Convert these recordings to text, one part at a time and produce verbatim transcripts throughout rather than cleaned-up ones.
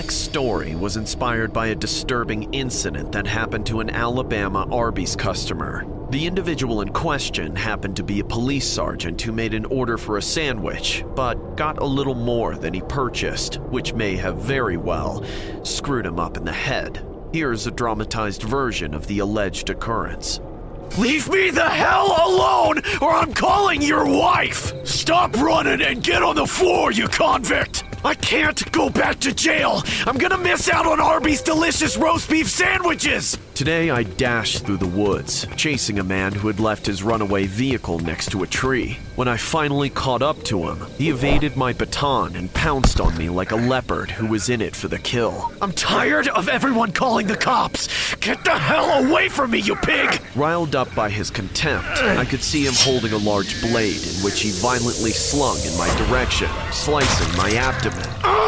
next story was inspired by a disturbing incident that happened to an Alabama Arby's customer. The individual in question happened to be a police sergeant who made an order for a sandwich, but got a little more than he purchased, which may have very well screwed him up in the head. Here's a dramatized version of the alleged occurrence. Leave me the hell alone, or I'm calling your wife! Stop running and get on the floor, you convict! I can't go back to jail! I'm gonna miss out on Arby's delicious roast beef sandwiches! Today I dashed through the woods, chasing a man who had left his runaway vehicle next to a tree. When I finally caught up to him, he evaded my baton and pounced on me like a leopard who was in it for the kill. I'm tired of everyone calling the cops! Get the hell away from me, you pig! Riled up by his contempt, I could see him holding a large blade in which he violently slung in my direction, slicing my abdomen.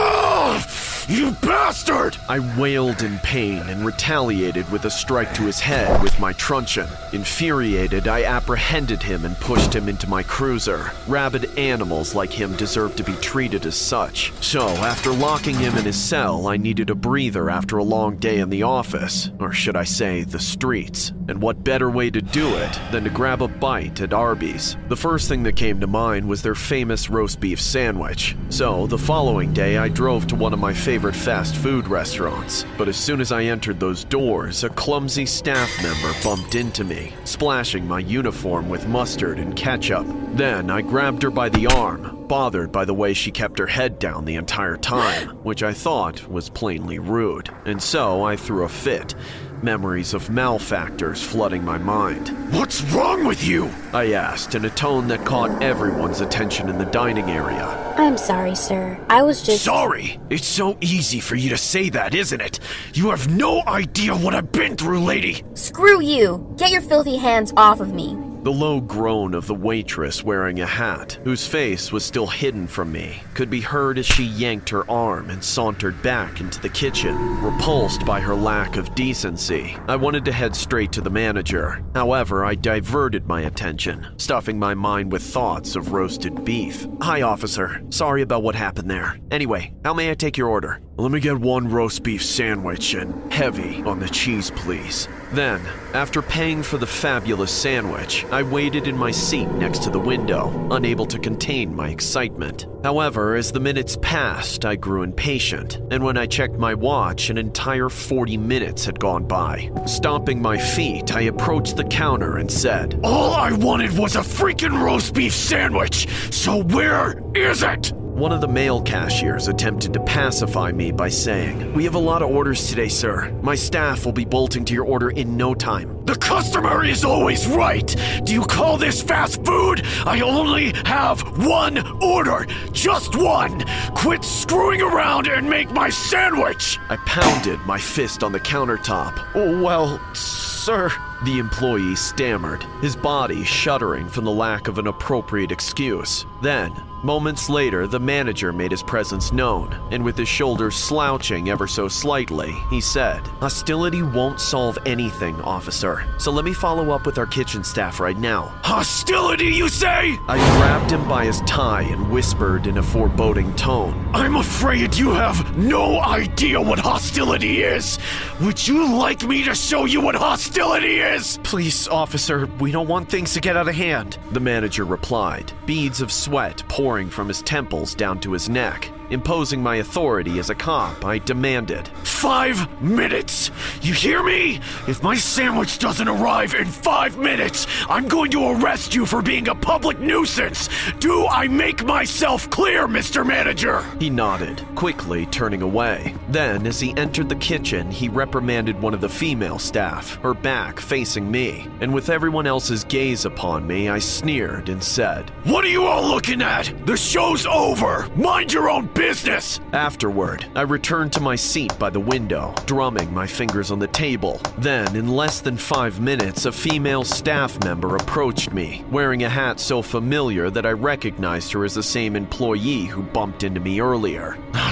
Oh, you bastard! I wailed in pain and retaliated with a strike to his head with my truncheon. Infuriated, I apprehended him and pushed him into my cruiser. Rabid animals like him deserve to be treated as such. So, after locking him in his cell, I needed a breather after a long day in the office, or should I say, the streets. And what better way to do it than to grab a bite at Arby's? The first thing that came to mind was their famous roast beef sandwich. So, the following day, I drove to one of my favorite fast food restaurants. But as soon as I entered those doors, a clumsy staff member bumped into me, splashing my uniform with mustard and ketchup. Then I grabbed her by the arm, bothered by the way she kept her head down the entire time, which I thought was plainly rude. And so I threw a fit, memories of malfactors flooding my mind. What's wrong with you? I asked in a tone that caught everyone's attention in the dining area. I'm sorry, sir. I was just... Sorry? It's so easy for you to say that, isn't it? You have no idea what I've been through, lady. Screw you! Get your filthy hands off of me. The low groan of the waitress wearing a hat, whose face was still hidden from me, could be heard as she yanked her arm and sauntered back into the kitchen, repulsed by her lack of decency. I wanted to head straight to the manager. However, I diverted my attention, stuffing my mind with thoughts of roasted beef. Hi, officer. Sorry about what happened there. Anyway, how may I take your order? Let me get one roast beef sandwich and heavy on the cheese, please. Then, after paying for the fabulous sandwich, I waited in my seat next to the window, unable to contain my excitement. However, as the minutes passed, I grew impatient, and when I checked my watch, an entire forty minutes had gone by. Stomping my feet, I approached the counter and said, All I wanted was a freaking roast beef sandwich, so where is it? One of the male cashiers attempted to pacify me by saying, We have a lot of orders today, sir. My staff will be bolting to your order in no time. The customer is always right. Do you call this fast food? I only have one order. Just one. Quit screwing around and make my sandwich. I pounded my fist on the countertop. Oh, well, sir... The employee stammered, his body shuddering from the lack of an appropriate excuse. Then, moments later, the manager made his presence known, and with his shoulders slouching ever so slightly, he said, Hostility won't solve anything, officer, so let me follow up with our kitchen staff right now. Hostility, you say? I grabbed him by his tie and whispered in a foreboding tone, I'm afraid you have no idea what hostility is. Would you like me to show you what hostility is? Please, officer, we don't want things to get out of hand, the manager replied, beads of sweat pouring from his temples down to his neck. Imposing my authority as a cop, I demanded, Five minutes! You hear me? If my sandwich doesn't arrive in five minutes, I'm going to arrest you for being a public nuisance! Do I make myself clear, Mister Manager? He nodded, quickly turning away. Then, as he entered the kitchen, he reprimanded one of the female staff, her back facing me. And with everyone else's gaze upon me, I sneered and said, What are you all looking at? The show's over! Mind your own business! Afterward, I returned to my seat by the window, drumming my fingers on the table. Then, in less than five minutes, a female staff member approached me, wearing a hat so familiar that I recognized her as the same employee who bumped into me earlier. Ah,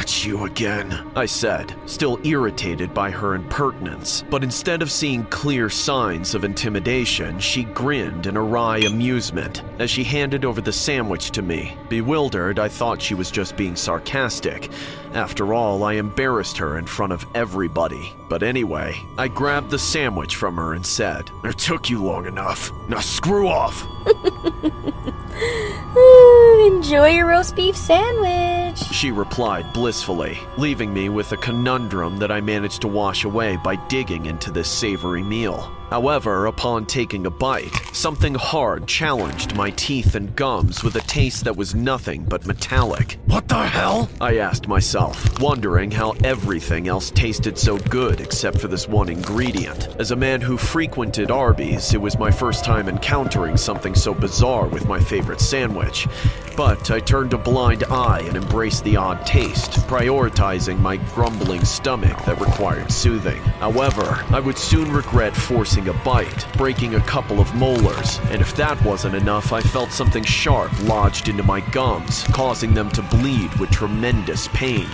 That's you again, I said, still irritated by her impertinence. But instead of seeing clear signs of intimidation, she grinned in a wry amusement as she handed over the sandwich to me. Bewildered, I thought she was just being sarcastic. After all, I embarrassed her in front of everybody. But anyway, I grabbed the sandwich from her and said, "It took you long enough. Now screw off." Ooh, enjoy your roast beef sandwich. She replied blissfully, leaving me with a conundrum that I managed to wash away by digging into this savory meal. However, upon taking a bite, something hard challenged my teeth and gums with a taste that was nothing but metallic. What the hell? I asked myself, wondering how everything else tasted so good except for this one ingredient. As a man who frequented Arby's, it was my first time encountering something so bizarre with my favorite sandwich. But I turned a blind eye and embraced the odd taste, prioritizing my grumbling stomach that required soothing. However, I would soon regret forcing a bite, breaking a couple of molars, and if that wasn't enough, I felt something sharp lodged into my gums, causing them to bleed with tremendous pain.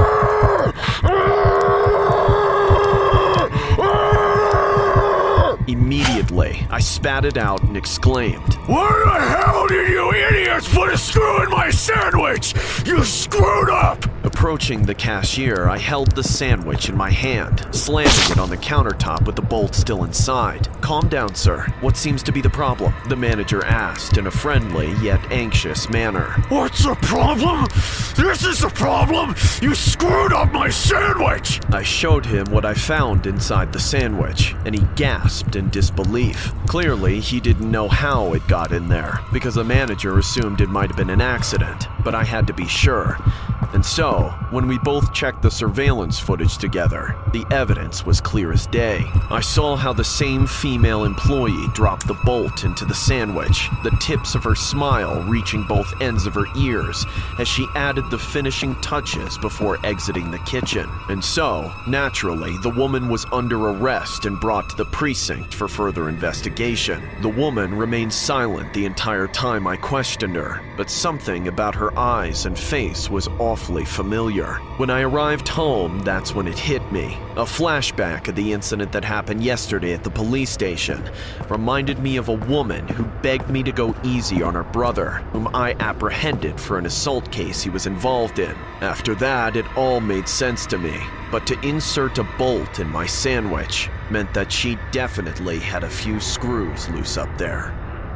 Immediately, I spat it out and exclaimed, "Where the hell did you idiots put a screw in my sandwich? You screwed up!" Approaching the cashier, I held the sandwich in my hand, slamming it on the countertop with the bolt still inside. "Calm down, sir. What seems to be the problem?" the manager asked in a friendly yet anxious manner. "What's the problem? This is the problem! You screwed up my sandwich!" I showed him what I found inside the sandwich, and he gasped in disbelief. Clearly, he didn't know how it got in there, because the manager assumed it might have been an accident, but I had to be sure. And so, when we both checked the surveillance footage together, the evidence was clear as day. I saw how the same female employee dropped the bolt into the sandwich, the tips of her smile reaching both ends of her ears as she added the finishing touches before exiting the kitchen. And so, naturally, the woman was under arrest and brought to the precinct for further investigation. The woman remained silent the entire time I questioned her, but something about her eyes and face was awfully familiar. When I arrived home, that's when it hit me. A flashback of the incident that happened yesterday at the police station reminded me of a woman who begged me to go easy on her brother, whom I apprehended for an assault case he was involved in. After that, it all made sense to me. But to insert a bolt in my sandwich meant that she definitely had a few screws loose up there.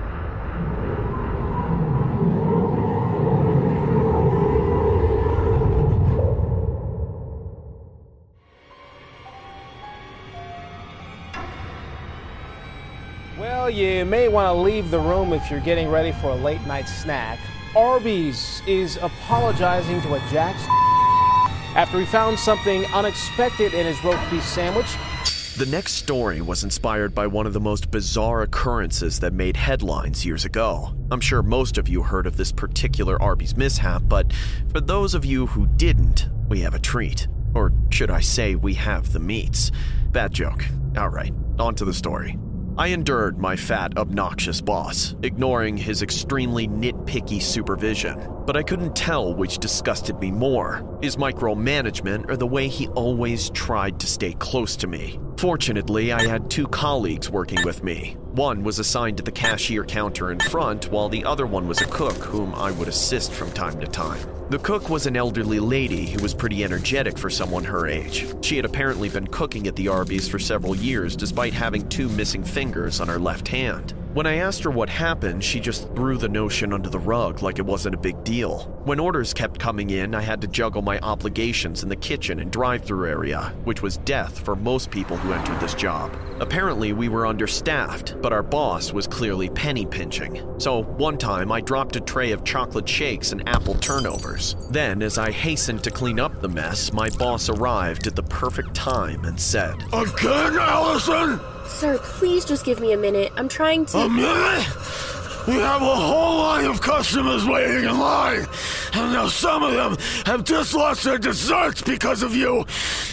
Well, you may want to leave the room if you're getting ready for a late night snack. Arby's is apologizing to a Jack's after he found something unexpected in his roast beef sandwich. The next story was inspired by one of the most bizarre occurrences that made headlines years ago. I'm sure most of you heard of this particular Arby's mishap, but for those of you who didn't, we have a treat. Or should I say, we have the meats. Bad joke. Alright, on to the story. I endured my fat, obnoxious boss, ignoring his extremely nitpicky supervision, but I couldn't tell which disgusted me more, his micromanagement or the way he always tried to stay close to me. Fortunately, I had two colleagues working with me. One was assigned to the cashier counter in front, while the other one was a cook whom I would assist from time to time. The cook was an elderly lady who was pretty energetic for someone her age. She had apparently been cooking at the Arby's for several years despite having two missing fingers on her left hand. When I asked her what happened, she just threw the notion under the rug like it wasn't a big deal. When orders kept coming in, I had to juggle my obligations in the kitchen and drive-thru area, which was death for most people who entered this job. Apparently, we were understaffed, but our boss was clearly penny pinching. So one time, I dropped a tray of chocolate shakes and apple turnovers. Then, as I hastened to clean up the mess, my boss arrived at the perfect time and said, "Again, Allison? Sir, please just give me a minute. I'm trying to- A minute? We have a whole line of customers waiting in line, and now some of them have just lost their desserts because of you.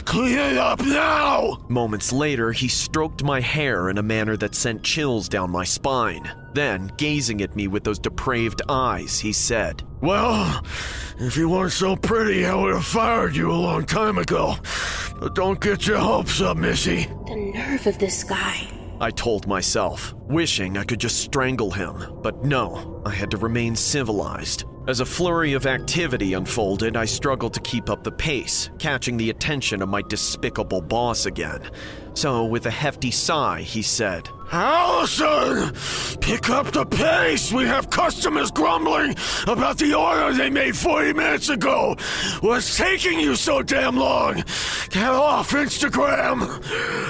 Clean it up now! Moments later, he stroked my hair in a manner that sent chills down my spine. Then, gazing at me with those depraved eyes, he said, Well, if you weren't so pretty, I would have fired you a long time ago. But don't get your hopes up, Missy. The nerve of this guy. I told myself, wishing I could just strangle him. But no, I had to remain civilized. As a flurry of activity unfolded, I struggled to keep up the pace, catching the attention of my despicable boss again. So, with a hefty sigh, he said, Allison! Pick up the pace! We have customers grumbling about the order they made forty minutes ago! What's taking you so damn long? Get off Instagram!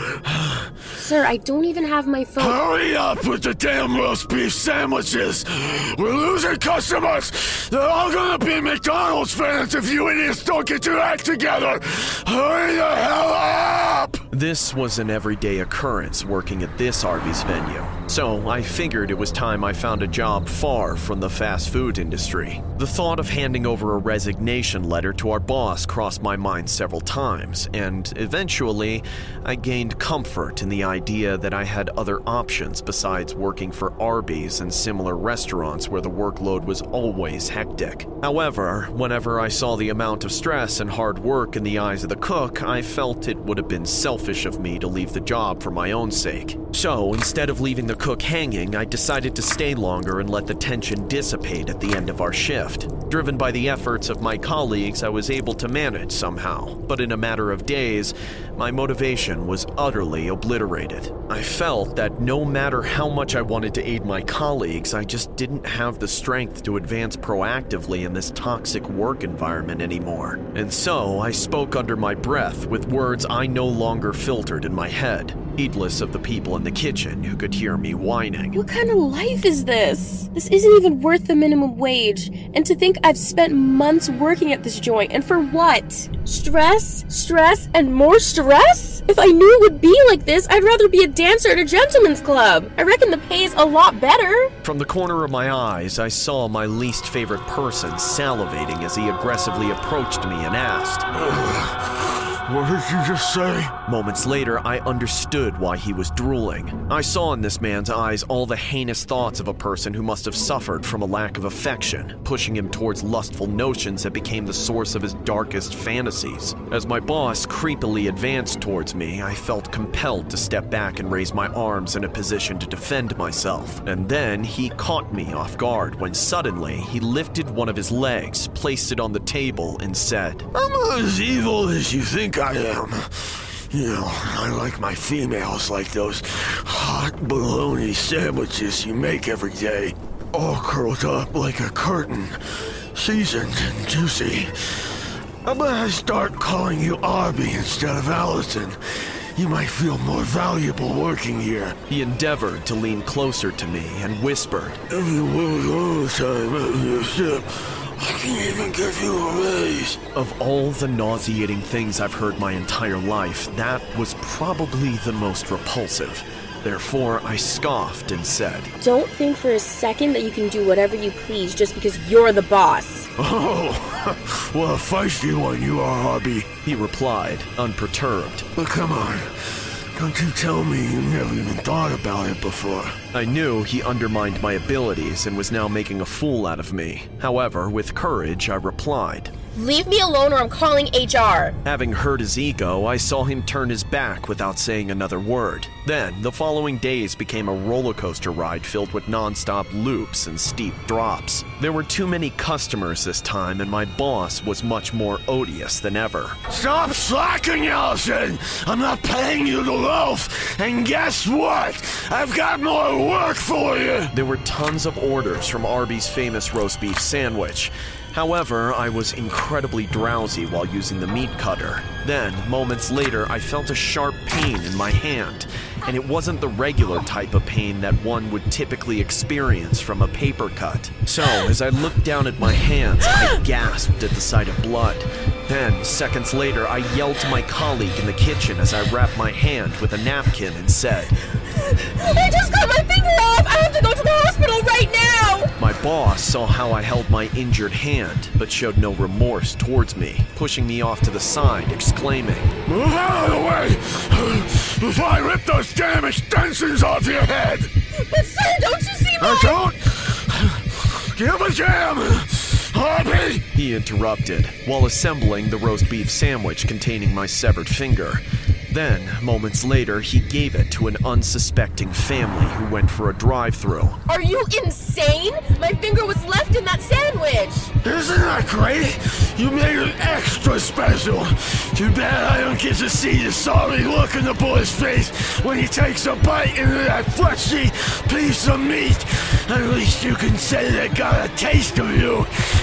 Sir, I don't even have my phone. Hurry up with the damn roast beef sandwiches! We're losing customers! They're all gonna be McDonald's fans if you idiots don't get your act together! Hurry the hell up! This was an everyday occurrence working at this Arby's venue, so I figured it was time I found a job far from the fast food industry. The thought of handing over a resignation letter to our boss crossed my mind several times, and eventually I gained comfort in the idea that I had other options besides working for Arby's and similar restaurants where the workload was always hectic. However, whenever I saw the amount of stress and hard work in the eyes of the cook, I felt it would have been selfish of me to leave the job for my own sake. So, instead of leaving the cook hanging, I decided to stay longer and let the tension dissipate at the end of our shift. Driven by the efforts of my colleagues, I was able to manage somehow, but in a matter of days, my motivation was utterly obliterated. I felt that no matter how much I wanted to aid my colleagues, I just didn't have the strength to advance proactively in this toxic work environment anymore. And so, I spoke under my breath with words I no longer filtered in my head, heedless of the people in the kitchen who could hear me whining. What kind of life is this? This isn't even worth the minimum wage. And to think I've spent months working at this joint, and for what? Stress, stress, and more stress? If I knew it would be like this, I'd rather be a dancer at a gentleman's club. I reckon the pay is a lot better. From the corner of my eyes, I saw my least favorite person salivating as he aggressively approached me and asked, What did you just say? Moments later, I understood why he was drooling. I saw in this man's eyes all the heinous thoughts of a person who must have suffered from a lack of affection, pushing him towards lustful notions that became the source of his darkest fantasies. As my boss creepily advanced towards me, I felt compelled to step back and raise my arms in a position to defend myself. And then he caught me off guard when suddenly he lifted one of his legs, placed it on the table, and said, I'm not as evil as you think I am. You know, I like my females like those hot bologna sandwiches you make every day, all curled up like a curtain, seasoned and juicy. How about I start calling you Arby instead of Allison? You might feel more valuable working here. He endeavored to lean closer to me and whispered, If you work all the time at your ship, I can even give you a raise. Of all the nauseating things I've heard my entire life, that was probably the most repulsive. Therefore, I scoffed and said, Don't think for a second that you can do whatever you please just because you're the boss. Oh, what a feisty one you are, Arby. He replied, unperturbed. But come on, don't you tell me you never even thought about it before. I knew he undermined my abilities and was now making a fool out of me. However, with courage, I replied, Leave me alone or I'm calling H R. Having hurt his ego, I saw him turn his back without saying another word. Then, the following days became a roller coaster ride filled with non-stop loops and steep drops. There were too many customers this time, and my boss was much more odious than ever. Stop slacking, Allison! I'm not paying you to loaf! And guess what? I've got more work for you! There were tons of orders from Arby's famous roast beef sandwich. However, I was incredibly drowsy while using the meat cutter. Then, moments later, I felt a sharp pain in my hand, and it wasn't the regular type of pain that one would typically experience from a paper cut. So, as I looked down at my hands, I gasped at the sight of blood. Then, seconds later, I yelled to my colleague in the kitchen as I wrapped my hand with a napkin and said, I just got my finger off! I have to go to the hospital go right now! My boss saw how I held my injured hand, but showed no remorse towards me, pushing me off to the side, exclaiming, "Move out of the way before I rip those damn extensions off your head!" But sir, don't you see my— I don't give a damn! Arby! He interrupted, while assembling the roast beef sandwich containing my severed finger. Then, moments later, he gave it to an unsuspecting family who went for a drive-thru. Are you insane? My finger was left in that sandwich! Isn't that great? You made it extra special. Too bad I don't get to see the sorry look in the boy's face when he takes a bite into that fleshy piece of meat. At least you can say they got a taste of you.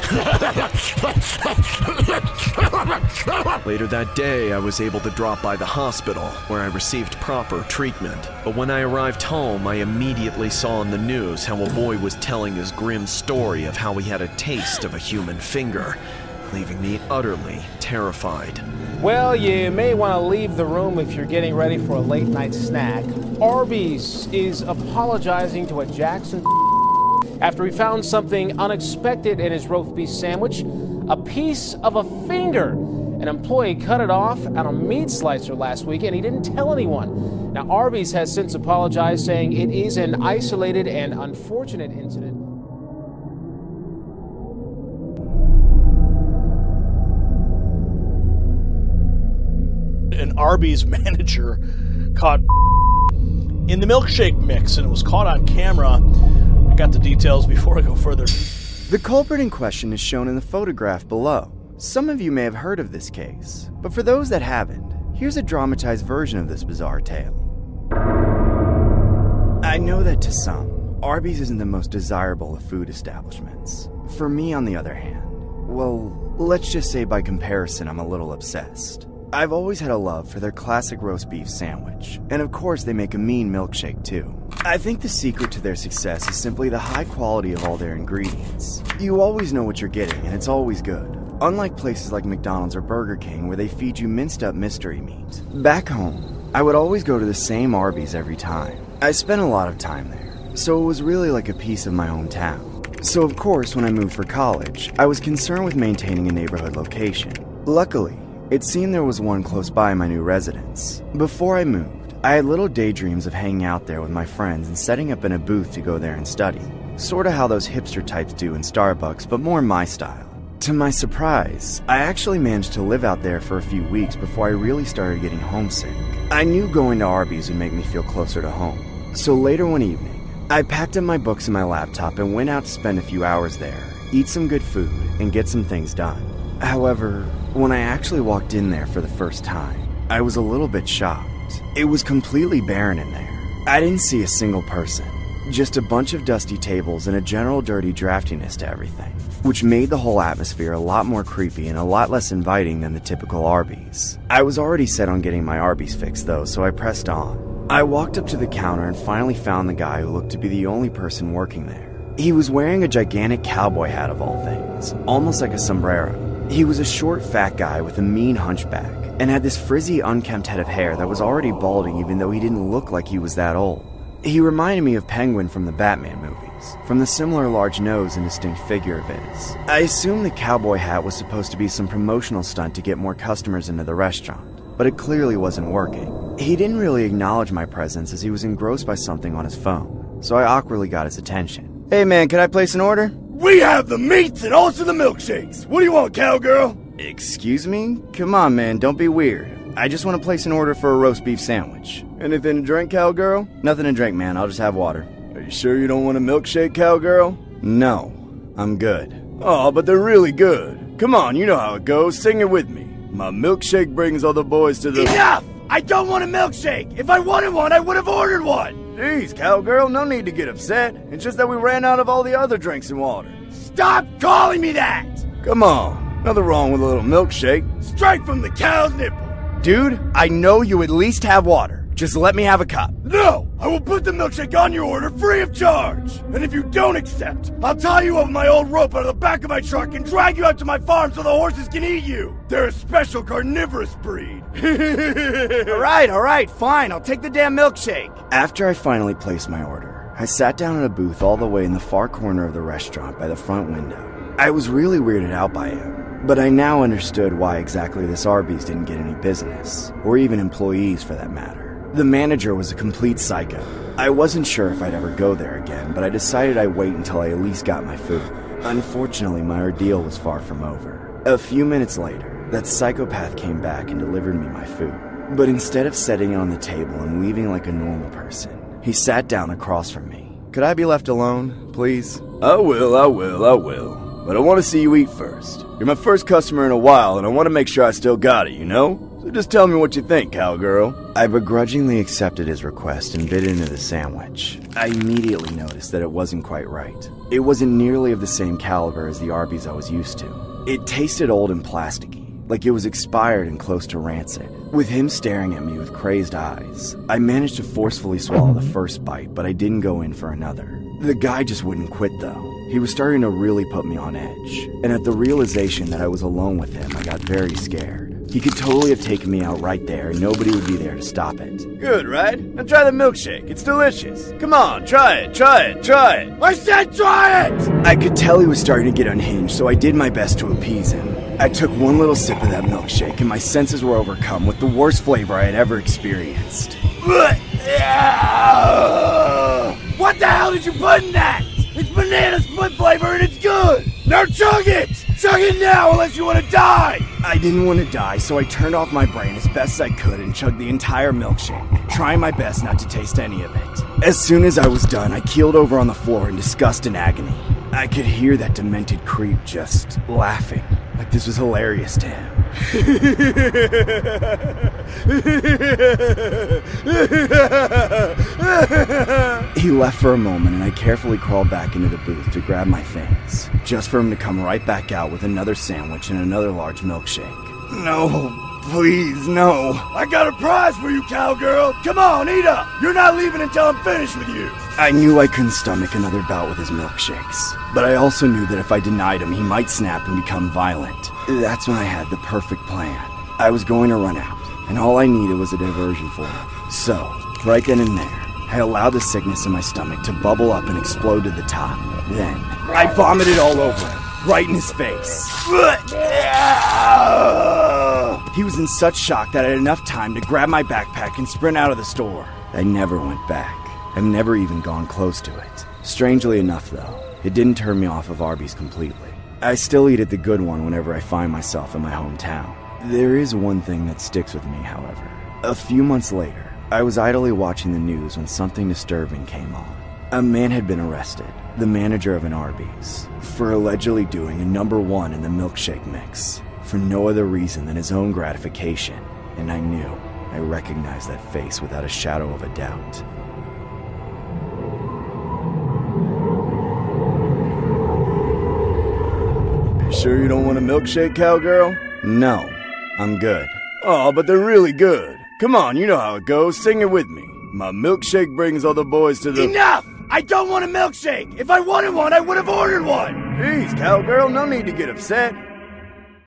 Later that day, I was able to drop by the hospital, where I received proper treatment. But when I arrived home, I immediately saw on the news how a boy was telling his grim story of how he had a taste of a human finger, leaving me utterly terrified. Well, you may want to leave the room if you're getting ready for a late night snack. Arby's is apologizing to a Jackson after he found something unexpected in his roast beef sandwich, a piece of a finger. An employee cut it off on a meat slicer last week, and he didn't tell anyone. Now, Arby's has since apologized, saying it is an isolated and unfortunate incident. An Arby's manager caught in the milkshake mix, and it was caught on camera. I got the details before I go further. The culprit in question is shown in the photograph below. Some of you may have heard of this case, but for those that haven't, here's a dramatized version of this bizarre tale. I know that to some, Arby's isn't the most desirable of food establishments. For me, on the other hand, well, let's just say by comparison, I'm a little obsessed. I've always had a love for their classic roast beef sandwich, and of course they make a mean milkshake too. I think the secret to their success is simply the high quality of all their ingredients. You always know what you're getting, and it's always good. Unlike places like McDonald's or Burger King where they feed you minced up mystery meat. Back home, I would always go to the same Arby's every time. I spent a lot of time there, so it was really like a piece of my own town. So of course, when I moved for college, I was concerned with maintaining a neighborhood location. Luckily, it seemed there was one close by my new residence. Before I moved, I had little daydreams of hanging out there with my friends and setting up in a booth to go there and study. Sorta how those hipster types do in Starbucks, but more my style. To my surprise, I actually managed to live out there for a few weeks before I really started getting homesick. I knew going to Arby's would make me feel closer to home. So later one evening, I packed up my books and my laptop and went out to spend a few hours there, eat some good food, and get some things done. However, when I actually walked in there for the first time, I was a little bit shocked. It was completely barren in there. I didn't see a single person, just a bunch of dusty tables and a general dirty draftiness to everything, which made the whole atmosphere a lot more creepy and a lot less inviting than the typical Arby's. I was already set on getting my Arby's fix though, so I pressed on. I walked up to the counter and finally found the guy who looked to be the only person working there. He was wearing a gigantic cowboy hat of all things, almost like a sombrero. He was a short, fat guy with a mean hunchback, and had this frizzy, unkempt head of hair that was already balding even though he didn't look like he was that old. He reminded me of Penguin from the Batman movies, from the similar large nose and distinct figure of his. I assumed the cowboy hat was supposed to be some promotional stunt to get more customers into the restaurant, but it clearly wasn't working. He didn't really acknowledge my presence as he was engrossed by something on his phone, so I awkwardly got his attention. Hey man, can I place an order? We have the meats and also the milkshakes. What do you want, cowgirl? Excuse me? Come on, man, don't be weird. I just want to place an order for a roast beef sandwich. Anything to drink, cowgirl? Nothing to drink, man. I'll just have water. Are you sure you don't want a milkshake, cowgirl? No, I'm good. Oh, but they're really good. Come on, you know how it goes. Sing it with me. My milkshake brings all the boys to the— Enough! I don't want a milkshake! If I wanted one, I would have ordered one! Jeez, cowgirl, no need to get upset. It's just that we ran out of all the other drinks and water. Stop calling me that! Come on, nothing wrong with a little milkshake. Straight from the cow's nipple. Dude, I know you at least have water. Just let me have a cup. No! I will put the milkshake on your order free of charge! And if you don't accept, I'll tie you up with my old rope out of the back of my truck and drag you out to my farm so the horses can eat you! They're a special carnivorous breed! Alright, alright, fine, I'll take the damn milkshake. After I finally placed my order, I sat down in a booth all the way in the far corner of the restaurant by the front window. I was really weirded out by him, but I now understood why exactly this Arby's didn't get any business, or even employees for that matter. The manager was a complete psycho. I wasn't sure if I'd ever go there again, but I decided I'd wait until I at least got my food. Unfortunately, my ordeal was far from over. A few minutes later, that psychopath came back and delivered me my food. But instead of setting it on the table and leaving like a normal person, he sat down across from me. Could I be left alone, please? I will, I will, I will. But I want to see you eat first. You're my first customer in a while, and I want to make sure I still got it, you know? So just tell me what you think, cowgirl. I begrudgingly accepted his request and bit into the sandwich. I immediately noticed that it wasn't quite right. It wasn't nearly of the same caliber as the Arby's I was used to. It tasted old and plasticky, like it was expired and close to rancid. With him staring at me with crazed eyes, I managed to forcefully swallow the first bite, but I didn't go in for another. The guy just wouldn't quit though. He was starting to really put me on edge, and at the realization that I was alone with him, I got very scared. He could totally have taken me out right there, and nobody would be there to stop it. Good, right? Now try the milkshake. It's delicious. Come on, try it, try it, try it. I said try it! I could tell he was starting to get unhinged, so I did my best to appease him. I took one little sip of that milkshake, and my senses were overcome with the worst flavor I had ever experienced. What the hell did you put in that? It's banana split flavor and it's good! Now chug it! Chug it now unless you want to die! I didn't want to die, so I turned off my brain as best I could and chugged the entire milkshake, trying my best not to taste any of it. As soon as I was done, I keeled over on the floor in disgust and agony. I could hear that demented creep just laughing, like this was hilarious to him. He left for a moment and I carefully crawled back into the booth to grab my things, just for him to come right back out with another sandwich and another large milkshake. No, please, no. I got a prize for you, cowgirl. Come on, eat up. You're not leaving until I'm finished with you. I knew I couldn't stomach another bout with his milkshakes, but I also knew that if I denied him, he might snap and become violent. That's when I had the perfect plan. I was going to run out, and all I needed was a diversion for him. So, right then and there, I allowed the sickness in my stomach to bubble up and explode to the top. Then, I vomited all over him, right in his face. He was in such shock that I had enough time to grab my backpack and sprint out of the store. I never went back. I've never even gone close to it. Strangely enough, though, it didn't turn me off of Arby's completely. I still eat at the good one whenever I find myself in my hometown. There is one thing that sticks with me, however. A few months later, I was idly watching the news when something disturbing came on. A man had been arrested, the manager of an Arby's, for allegedly doing a number one in the milkshake mix, for no other reason than his own gratification, and I knew, I recognized that face without a shadow of a doubt. You sure you don't want a milkshake, cowgirl? No, I'm good. Oh, but they're really good. Come on, you know how it goes. Sing it with me. My milkshake brings all the boys to the... Enough! I don't want a milkshake! If I wanted one, I would have ordered one! Jeez, cowgirl, no need to get upset.